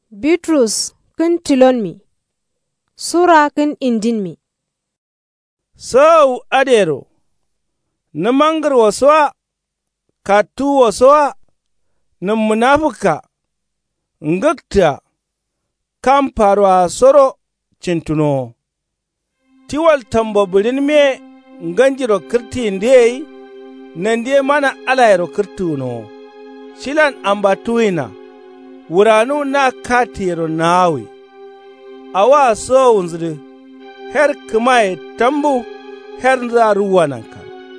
Bitrus kin tilon mi, Sura kin indin mi. Sau adero, na mangar wasuwa, katu wasuwa, na munafuka, ngakta, kan faruwa soro cintuno. Tiwal tambaburin me nganjiro kirti ndiyai, nan diye mana alayro kirtuno. Shilan ambatuina, wuranu na katiro nawi. Awa so unzuri, her kumaye tambu, her zaruwa nanka.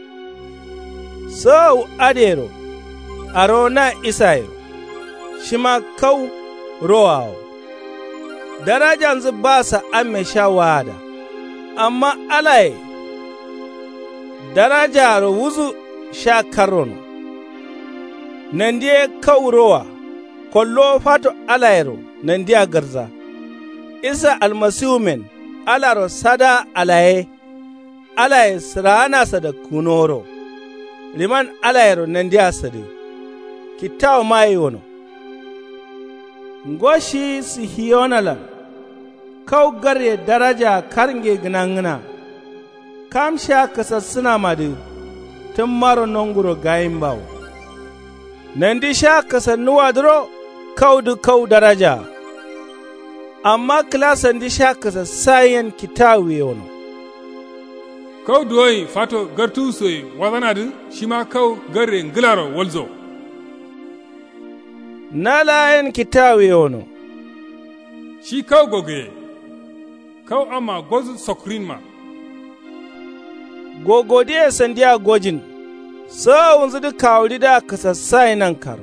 So adero, arona isayo, shima kau roao. Darajan zubasa ame shawada, amma alai, daraja ro wuzu sha karono. Nandiye kau roa, kollo fato alairo, nandiya garza. Isa almasihu men, alaro sada alaye, alaye sirana sada kunoro. Liman alayro nandiya sadi, kitaw mai wono. Ngoshi si hiyonala, kau garye daraja karnge gnangna, kamsha kasassuna madu, tun maro nonguro gayin bawo. Nandi sha kasannuwa duro, kau daraja. Amma klasan di sha kasassayen kitawe wono. Kau duwai fato gartu soyi wazanadu shima kau garre ngilaro walzo. Nalayen kitawe wono. Shi kau goge, kau ama gozu sokrin ma. Gogodiye sandiya gojin, so unzu du kawuri da kasassayen nan karo.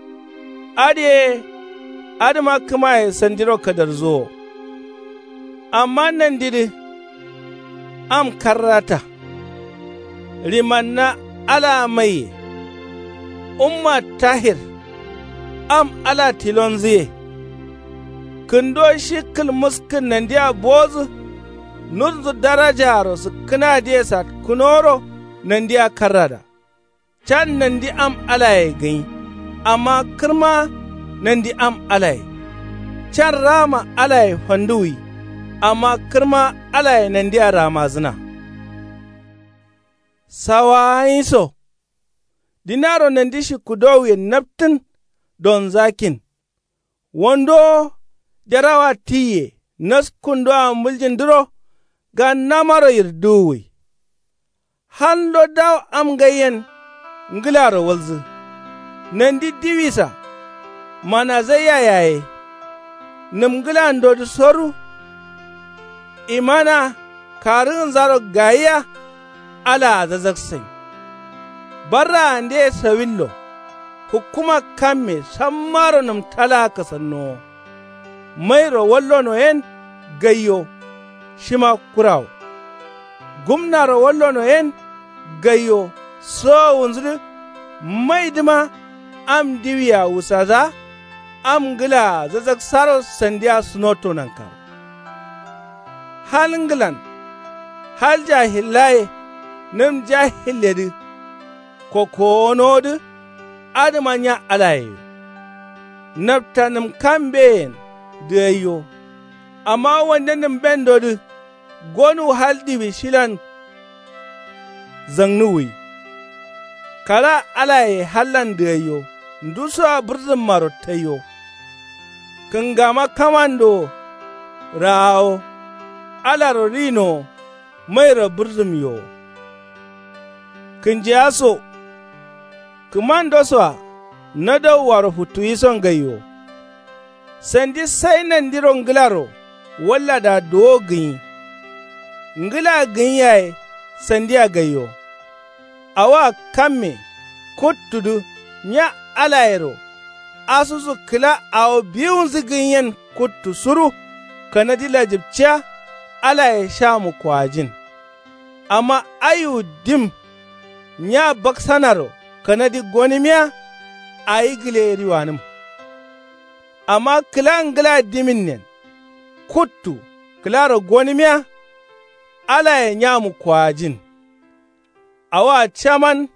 Adama kuma ya sandiro kadar zo. Amma nan didi, am karrata, rimanna ala mai, umma tahir, am ala tilon ziye, kundo shi kilmuskin nan diya bozu, nurzu darajaro su kina diya sa kunoro nan diya karrada, can nan di am ala ya gani, amma kirma nan di am alai, can rama alai fanduwi, amma kirma alai nan di rama zina. Sawayin so, dinaro nan di shi kudowi naftin don zakin, wando jarawa tiye, nas kundo a muljin duro ga namaro yirduwi. Hando daw am gayen ngilaro walzu, nan di divisa, mana zai yayaye, nimgilan do soru, imana karin zaro gaya ala zazaksai. Barra ande sawillo, hukuma kamme sammaro nim talaka sanno, mairo wallo no en gayo, shima kurawo. Gumnaro wallo no en gayo, so unzuru maidima am diwiya wusaza, am gila zazak saro sandiya sunoto nan ka. Halin gilan, hal jahilaye, nim jahiledi, kokonodu, adamanya alaye. Nafta nim kamben dayo, amma wanda nim bendodu, gonu haldibi shilan zangnuwi. Kala alaye hallan dayo, nduso a birzin marotayo. Kingama kamando rao, alaro rino, maira birzim yo. Kinjiaso, kumando swa, nado waro hutu ison gayo. Sendi sainan diro ngilaro, wala da dogin. Ngila ginyaye, sendia gayo. Awa kame, kutudu, nya alayro. Asusu kila awo biyun zigin kutu suru, kanadi lajibciya, ala ya sha mu kwajin. Amma ayu dim, nya baksanaro, kanadi gonimiya, a yi gile riwanim. Amma kila ngila dimin nen, kutu, kilaro gonimiya, ala ya nya mu kwajin. Awa chaman,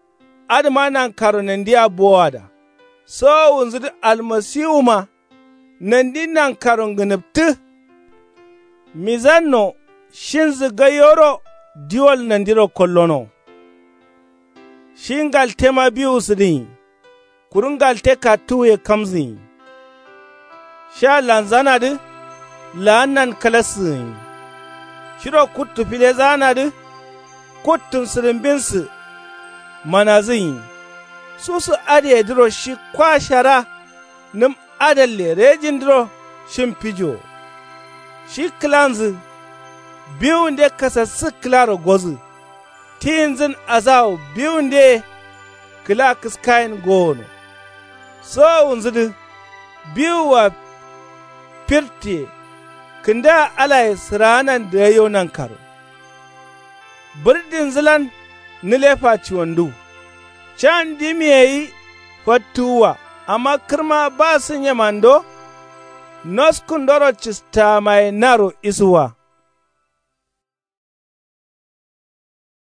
adama nan karonan diya bowada. So unzuri almasihu ma nandi nan karon gnubtu, mizanno shin ziga yoro diwal nandiro kollono. Shingal tema biyu sidin, kurungal te ka tuye kamzin. Sha lanzanadi, la'annan kalasin. Shiro kuttu file zanadi, kuttun sirimbinsu manazin. Susu ade diro shi kwashara, nim adalle rejin diro shin fijo. Shi kilanzi, biyun de kasassu kilaro gozu. Tinzin azaw biyun de kila kiskayin gono. So unzidi, biyu wa firte, kinda alay siranan da yayo nan karo. Birdin zilan nilefa ciwandu, can dimiyayi fattuwa, amma kirma ba sun yamando, noskun doro cista mai naro isuwa.